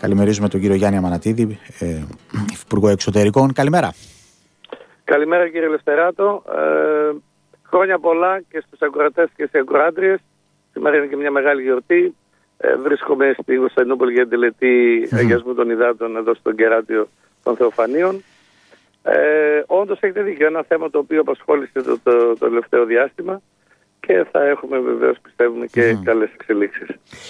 Καλημερίζουμε τον κύριο Γιάννη Αμανατίδη, Υπουργό Εξωτερικών. Καλημέρα. Καλημέρα κύριε Λευτεράτο. Χρόνια πολλά και στους ακροατές και στις ακροάτριες. Σήμερα είναι και μια μεγάλη γιορτή. Βρίσκομαι στη Κωνσταντινούπολη για την τελετή αγιασμού των υδάτων εδώ στον κεράτιο των Θεοφανίων. Όντως έχετε δίκιο, ένα θέμα το οποίο απασχόλησε το τελευταίο διάστημα και θα έχουμε βεβαίως, πιστεύουμε, και καλές εξελίξεις.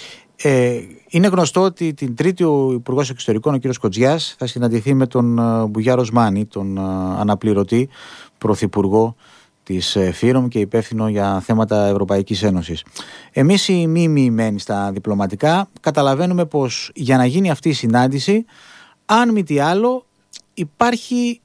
Είναι γνωστό ότι την Τρίτη ο Υπουργός Εξωτερικών, ο κ. Κοτζιάς, θα συναντηθεί με τον Μπουγιά Ροσμάνη, τον αναπληρωτή πρωθυπουργό της ΦΥΡΟΜ και υπεύθυνο για θέματα Ευρωπαϊκής Ένωσης. Εμείς οι μη μοιημένοι στα διπλωματικά καταλαβαίνουμε πως για να γίνει αυτή η συνάντηση, αν μη τι άλλο, υπάρχει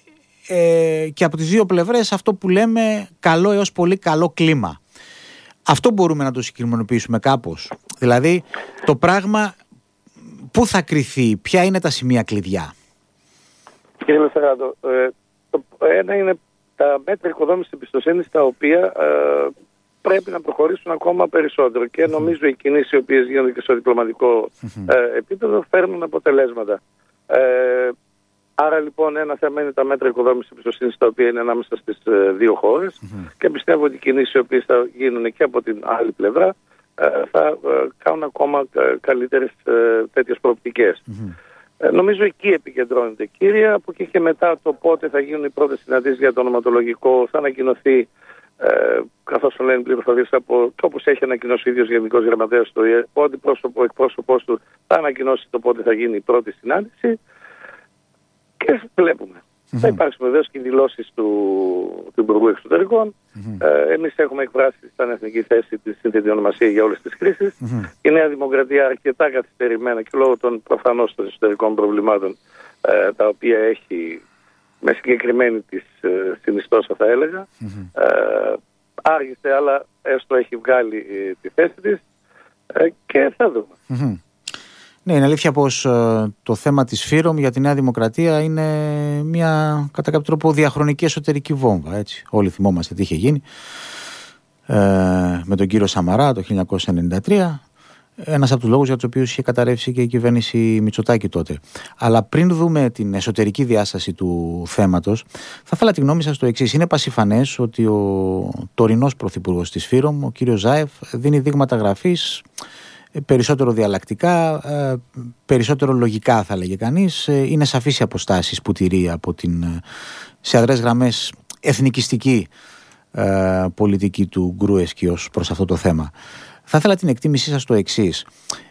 και από τις δύο πλευρές αυτό που λέμε καλό έως πολύ καλό κλίμα. Αυτό μπορούμε να το συγκεκριμενοποιήσουμε κάπως. Δηλαδή το πράγμα πού θα κριθεί, ποια είναι τα σημεία κλειδιά? Κύριε Λευτεράτο, το ένα είναι τα μέτρα οικοδόμησης εμπιστοσύνης, τα οποία πρέπει να προχωρήσουν ακόμα περισσότερο και νομίζω οι κινήσεις οι οποίες γίνονται και στο διπλωματικό επίπεδο φέρνουν αποτελέσματα. Άρα λοιπόν ένα θέμα είναι τα μέτρα οικοδόμησης εμπιστοσύνης, τα οποία είναι ανάμεσα στις δύο χώρες και πιστεύω ότι οι κινήσεις οι οποίες θα γίνουν και από την άλλη πλευρά θα κάνουν ακόμα καλύτερες τέτοιες προοπτικές. Νομίζω εκεί επικεντρώνεται κύρια. Από εκεί και μετά το πότε θα γίνουν οι πρώτες συναντήσεις για το ονοματολογικό θα ανακοινωθεί, καθώς λένε πληροφορίες, όπως έχει ανακοινώσει ο ίδιος Γενικός Γραμματέας του ΙΕ, ο εκπρόσωπός του θα ανακοινώσει το πότε θα γίνει η πρώτη συνάντηση και βλέπουμε. Θα υπάρξουν βεβαίως και οι δηλώσεις του Υπουργού Εξωτερικών. Εμείς έχουμε εκφράσει σαν εθνική θέση τη σύνθετη ονομασία για όλες τις κρίσεις. Η Νέα Δημοκρατία αρκετά καθυστερημένα και λόγω των προφανώς των εσωτερικών προβλημάτων τα οποία έχει με συγκεκριμένη της συνιστόσα, θα έλεγα. Άργησε, αλλά έστω έχει βγάλει τη θέση της και θα δούμε. Ναι, είναι αλήθεια πως το θέμα της ΦΥΡΟΜ για τη Νέα Δημοκρατία είναι μια κατά κάποιο τρόπο διαχρονική εσωτερική βόμβα. Έτσι. Όλοι θυμόμαστε τι είχε γίνει με τον κύριο Σαμαρά το 1993. Ένας από τους λόγους για τους οποίους είχε καταρρεύσει και η κυβέρνηση Μητσοτάκη τότε. Αλλά πριν δούμε την εσωτερική διάσταση του θέματος, θα ήθελα τη γνώμη σας το εξής. Είναι πασιφανές ότι ο τωρινός πρωθυπουργός της ΦΥΡΟΜ, ο κύριος Ζάεφ, δίνει δείγματα γραφής περισσότερο διαλλακτικά, περισσότερο λογικά, θα λέγε κανείς. Είναι σαφείς οι αποστάσεις που τηρεί από την σε αδρές γραμμές εθνικιστική πολιτική του Γκρούεσκι ως προς αυτό το θέμα. Θα ήθελα την εκτίμησή σας το εξής.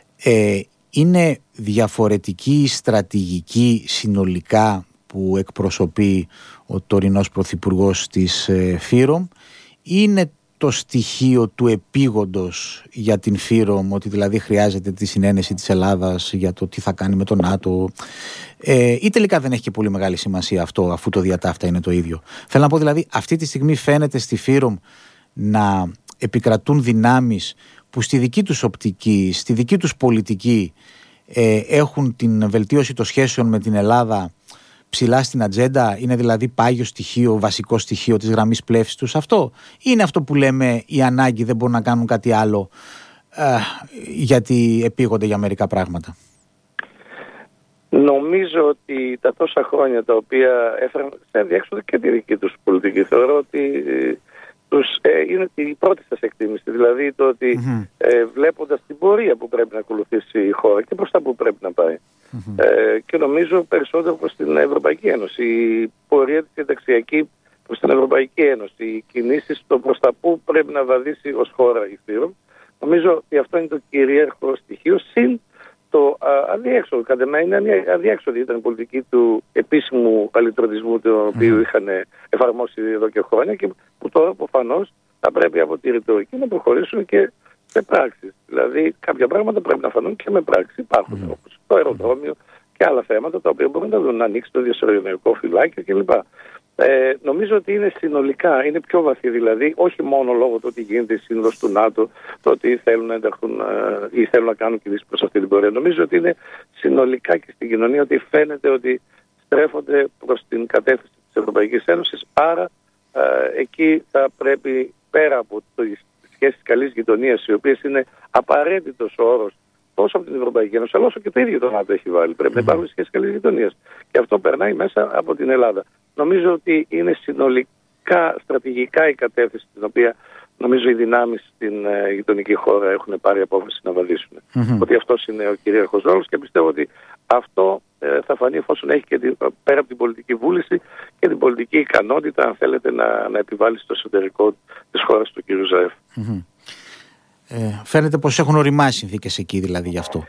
Είναι διαφορετική η στρατηγική συνολικά που εκπροσωπεί ο τωρινός πρωθυπουργός της ΦΥΡΟΜ? Είναι το στοιχείο του επίγοντος για την ΦΥΡΟΜ, ότι δηλαδή χρειάζεται τη συνένεση της Ελλάδας για το τι θα κάνει με τον ΝΑΤΟ, ή τελικά δεν έχει και πολύ μεγάλη σημασία αυτό, αφού το διατάφτα είναι το ίδιο? Θέλω να πω δηλαδή, αυτή τη στιγμή φαίνεται στη ΦΥΡΟΜ να επικρατούν δυνάμεις που στη δική τους οπτική, στη δική τους πολιτική έχουν την βελτίωση των σχέσεων με την Ελλάδα ψηλά στην ατζέντα, είναι δηλαδή πάγιο στοιχείο, βασικό στοιχείο της γραμμής πλεύσης τους αυτό? Είναι αυτό που λέμε η ανάγκη, δεν μπορούν να κάνουν κάτι άλλο γιατί επίγονται για μερικά πράγματα? Νομίζω ότι τα τόσα χρόνια τα οποία έφεραν σε αδιέξοδο και τη δική τους πολιτική, θεωρώ ότι είναι η πρώτη σας εκτίμηση. Δηλαδή το ότι βλέποντας την πορεία που πρέπει να ακολουθήσει η χώρα και προς τα που πρέπει να πάει. Και νομίζω περισσότερο προς την Ευρωπαϊκή Ένωση. Η πορεία της ενταξιακή προς την Ευρωπαϊκή Ένωση, οι κινήσεις προς τα που πρέπει να βαδίσει ως χώρα η ΦΥΡΟΜ. Νομίζω ότι αυτό είναι το κυρίαρχο στοιχείο, συν το αδιέξοδο. Κατά μένα είναι αδιέξοδη ήταν η πολιτική του επίσημου παλιτρωτισμού, τον οποίο είχαν εφαρμόσει εδώ και χρόνια και που τώρα προφανώς θα πρέπει από τη ρητορική να προχωρήσουν και σε πράξεις. Δηλαδή κάποια πράγματα πρέπει να φανούν και με πράξεις. Υπάρχουν όπως το αεροδρόμιο και άλλα θέματα τα οποία μπορούν να δουν, να ανοίξει το διασυνοριακό φυλάκιο κλπ. Νομίζω ότι είναι συνολικά, είναι πιο βαθύ δηλαδή, όχι μόνο λόγω του ότι γίνεται η σύνοδος του ΝΑΤΟ, το ότι θέλουν να ενταχθούν ή θέλουν να κάνουν κινήσεις προς αυτή την πορεία. Νομίζω ότι είναι συνολικά και στην κοινωνία ότι φαίνεται ότι στρέφονται προς την κατεύθυνση της Ευρωπαϊκής Ένωσης. Άρα εκεί θα πρέπει, πέρα από τις σχέσεις καλής γειτονίας, οι οποίες είναι απαραίτητος ο όρος τόσο από την Ευρωπαϊκή Ένωση, αλλά όσο και το ίδιο το ΝΑΤΟ έχει βάλει. Πρέπει να υπάρχουν σχέσεις καλής γειτονίας. Και αυτό περνάει μέσα από την Ελλάδα. Νομίζω ότι είναι συνολικά, στρατηγικά η κατεύθυνση την οποία νομίζω οι δυνάμεις στην γειτονική χώρα έχουν πάρει απόφαση να βαδίσουν. Ότι αυτός είναι ο κυρίαρχος ρόλος και πιστεύω ότι αυτό θα φανεί εφόσον έχει και πέρα από την πολιτική βούληση και την πολιτική ικανότητα, αν θέλετε, να επιβάλλει στο εσωτερικό της χώρας του κ. Ζαεφ. Φαίνεται πως έχουν οριμάσει συνθήκες εκεί δηλαδή γι' αυτό.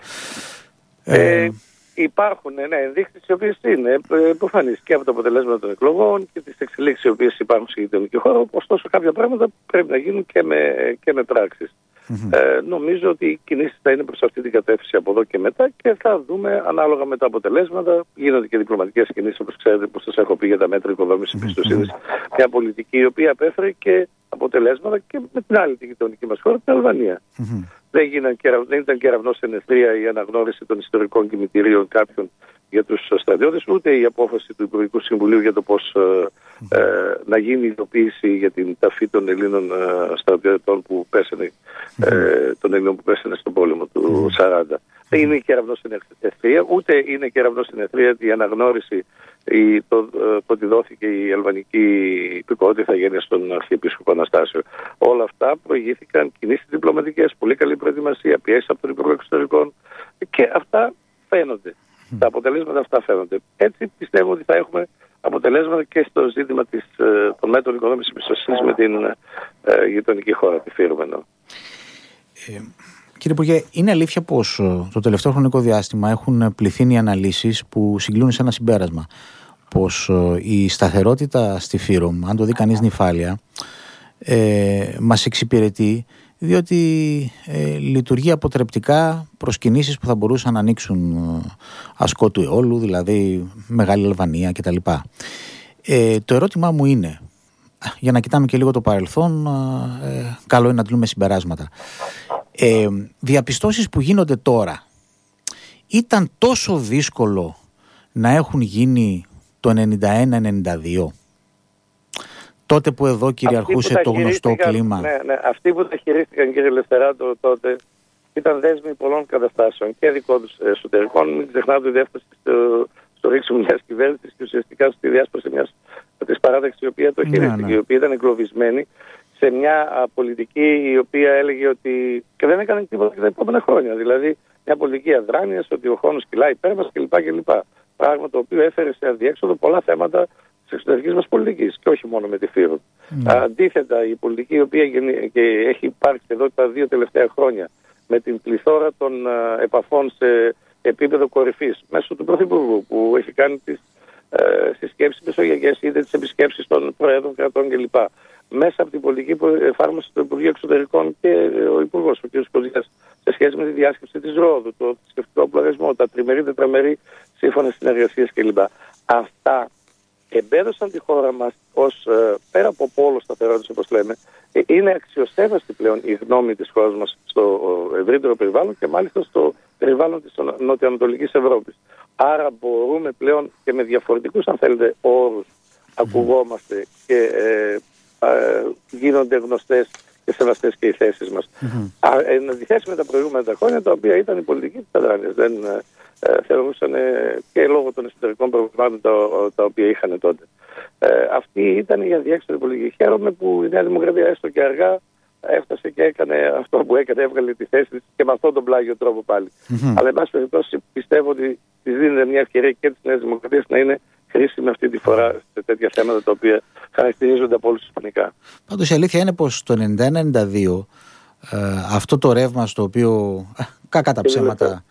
Υπάρχουν ενδείξεις οι οποίες είναι προφανείς και από τα αποτελέσματα των εκλογών και τις εξελίξεις οι οποίες υπάρχουν στη γειτονική χώρα. Ωστόσο, κάποια πράγματα πρέπει να γίνουν και με πράξεις. Νομίζω ότι οι κινήσεις θα είναι προς αυτή την κατεύθυνση από εδώ και μετά και θα δούμε ανάλογα με τα αποτελέσματα. Γίνονται και διπλωματικές κινήσεις, όπως ξέρετε, που σας έχω πει για τα μέτρα οικοδόμησης εμπιστοσύνης. Μια πολιτική η οποία απέφερε και αποτελέσματα και με την άλλη τη γειτονική μας χώρα, την Αλβανία. Δεν ήταν κεραυνός ενεθρία η αναγνώριση των ιστορικών κημητηρίων κάποιων για τους στρατιώτες, ούτε η απόφαση του Υπουργικού Συμβουλίου για το πώς να γίνει η ειδοποίηση για την ταφή των Ελλήνων στρατιωτών που πέσανε, των Ελλήνων που πέσανε στον πόλεμο του 40. Δεν είναι κεραυνός ενεθρία, ούτε είναι κεραυνός ενεθρία η αναγνώριση το ότι δόθηκε η αλβανική υπηκότητα ηθαγένεια στον Αρχιεπίσκοπο Αναστάσιο. Όλα αυτά προηγήθηκαν κινήσεις διπλωματικές, πολύ καλή προετοιμασία, πιέσεις από τον Υπουργό Εξωτερικών και αυτά φαίνονται. Τα αποτελέσματα αυτά φαίνονται. Έτσι πιστεύω ότι θα έχουμε αποτελέσματα και στο ζήτημα των μέτρων οικοδόμησης εμπιστοσύνης με την γειτονική χώρα, τη Φύρομενο. Κύριε Υπουργέ, είναι αλήθεια πως το τελευταίο χρονικό διάστημα έχουν πληθύνει αναλύσεις που συγκλίνουν σε ένα συμπέρασμα. Πως η σταθερότητα στη Φύρομ, αν το δει κανείς νυφάλια, μας εξυπηρετεί διότι λειτουργεί αποτρεπτικά προς κινήσεις που θα μπορούσαν να ανοίξουν ασκό του αιώλου, δηλαδή Μεγάλη Αλβανία κτλ. Το ερώτημά μου είναι, για να κοιτάμε και λίγο το παρελθόν, καλό είναι να τλούμε συμπεράσματα. Διαπιστώσεις που γίνονται τώρα, ήταν τόσο δύσκολο να έχουν γίνει το 91-92, τότε που εδώ κυριαρχούσε το γνωστό κλίμα? Ναι, αυτοί που τα χειρίστηκαν, κύριε Λευτεράτο, τότε ήταν δέσμοι πολλών καταστάσεων και δικών τους εσωτερικών. Μην ξεχνάτε τη διάσπαση στο ρίξιμο μιας κυβέρνησης και ουσιαστικά στη διάσπαση της παράταξης η οποία το χειρίστηκε, η οποία ήταν εγκλωβισμένη σε μια πολιτική η οποία έλεγε ότι και δεν έκανε τίποτα και τα επόμενα χρόνια. Δηλαδή μια πολιτική αδράνειας, ότι ο χρόνος κυλάει υπέρ μας κλπ. Πράγμα το οποίο έφερε σε αδιέξοδο πολλά θέματα της εξωτερικής μας πολιτικής και όχι μόνο με τη Φύρομ. Αντίθετα, η πολιτική η οποία και έχει υπάρξει εδώ τα 2 τελευταία χρόνια με την πληθώρα των επαφών σε επίπεδο κορυφής μέσω του Πρωθυπουργού που έχει κάνει τις συσκέψεις μεσογειακές είτε τις επισκέψεις των Προέδρων κρατών κλπ. Μέσα από την πολιτική που εφάρμοσε το Υπουργείο Εξωτερικών και ο Υπουργός, ο κ. Κοζιάς, σε σχέση με τη διάσκεψη της Ρόδου, το θρησκευτικό πλουραλισμό, τα τριμερή, τετραμερή σύμφωνα συνεργασίες κλπ. Αυτά εμπέδωσαν τη χώρα μας ως πέρα από πόλο σταθερότητας, όπως λέμε, είναι αξιοσέβαστη πλέον η γνώμη της χώρας μας στο ευρύτερο περιβάλλον και μάλιστα στο περιβάλλον της νοτιοανατολικής Ευρώπης. Άρα μπορούμε πλέον και με διαφορετικούς, αν θέλετε, όρους ακουγόμαστε και γίνονται γνωστές και σεβαστές και οι θέσεις μας. Εν αντιθέσει με τα προηγούμενα χρόνια, τα οποία ήταν η πολιτική της αδράνειας. Δεν θεωρούσαν και λόγω των εσωτερικών προβλημάτων τα οποία είχαν τότε. Αυτή ήταν η αδιέξοδη πολιτική. Χαίρομαι που η Νέα Δημοκρατία έστω και αργά έφτασε και έκανε αυτό που έκανε, έβγαλε τη θέση της και με αυτόν τον πλάγιο τρόπο πάλι. Αλλά εν πάση περιπτώσει πιστεύω ότι της δίνεται μια ευκαιρία και της Νέας Δημοκρατίας να είναι χρήσιμη αυτή τη φορά σε τέτοια θέματα τα οποία χαρακτηρίζονται από όλους ισπανικά. Πάντως η αλήθεια είναι πως το 91-92 αυτό το ρεύμα στο οποίο κακά τα ψέματα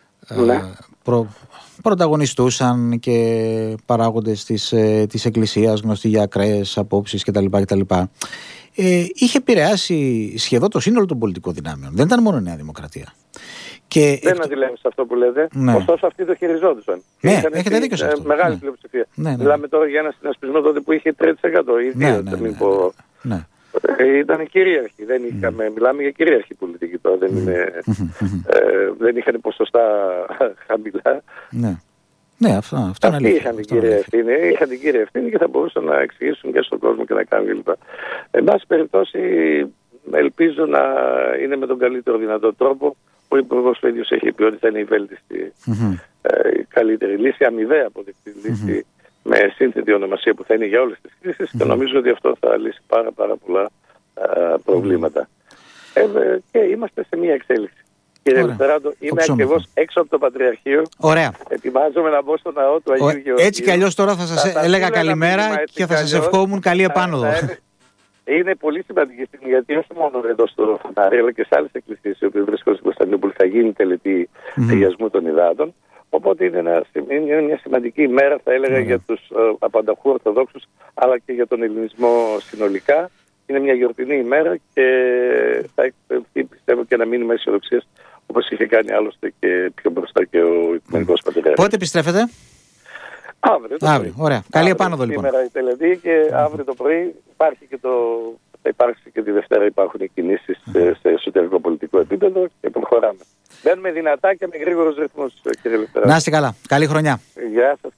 πρωταγωνιστούσαν και παράγοντες της Εκκλησίας γνωστοί για ακραίες απόψεις κτλ. Είχε επηρεάσει σχεδόν το σύνολο των πολιτικών δυνάμεων. Δεν ήταν μόνο η Νέα Δημοκρατία. Και δεν αντιλέγεις αυτό που λέτε. Ωστόσο αυτοί το χειριζόντουσαν. Ναι, έχετε δίκιο σε αυτό. Μεγάλη πλειοψηφία. Μιλάμε τώρα για ένα συνασπισμό τότε που είχε 3% ή 2%. Ήταν κυρίαρχοι. Μιλάμε για κυρίαρχη πολιτική τώρα. Δεν είχαν ποσοστά χαμηλά. Ναι, αυτό είναι αλήθεια. Είχαν την κύρια ευθύνη και θα μπορούσαν να εξηγήσουν και στον κόσμο και να κάνουν κλπ. Εν πάση περιπτώσει, ελπίζω να είναι με τον καλύτερο δυνατό τρόπο ο Υπουργός ο ίδιος έχει πει ότι θα είναι η βέλτιστη, η καλύτερη λύση, αμοιβαία αποδεκτή λύση, με σύνθετη ονομασία που θα είναι για όλες τις κρίσεις, και νομίζω ότι αυτό θα λύσει πάρα πολλά προβλήματα. Και είμαστε σε μια εξέλιξη. Κύριε Λευτεράτο, είμαι ακριβώς έξω από το Πατριαρχείο. Ωραία. Ετοιμάζομαι να μπω στο ναό του Αγίου Γεωργίου. Έτσι κι αλλιώς τώρα θα σας έλεγα καλημέρα και θα σας ευχόμουν καλή επάνωδο. Είναι πολύ σημαντική στιγμή, γιατί όχι μόνο εδώ στο Φανάρι, αλλά και σε άλλες εκκλησίες οι οποίες βρίσκονται στην Κωνσταντινούπολη θα γίνει τελετή αγιασμού των υδάτων. Οπότε είναι μια σημαντική ημέρα, θα έλεγα, για τους απανταχού Ορθοδόξους, αλλά και για τον Ελληνισμό συνολικά. Είναι μια γιορτινή ημέρα και θα εκπαιδευτεί, πιστεύω, και ένα μήνυμα αισιοδοξίας, όπως είχε κάνει άλλωστε και πιο μπροστά και ο Οικουμενικός Πατριάρχης. Πότε επιστρέφετε? Αύριο. Ωραία. Καλή επάνωδο λοιπόν. Σήμερα η τελετή και αύριο το πρωί θα υπάρξει και τη Δευτέρα, υπάρχουν οι κινήσεις σε εσωτερικό πολιτικό επίπεδο και προχωράμε. Μπαίνουμε δυνατά και με γρήγορους ρυθμούς, κύριε Λευτεράτο. Να είστε καλά. Καλή χρονιά. Γεια σας.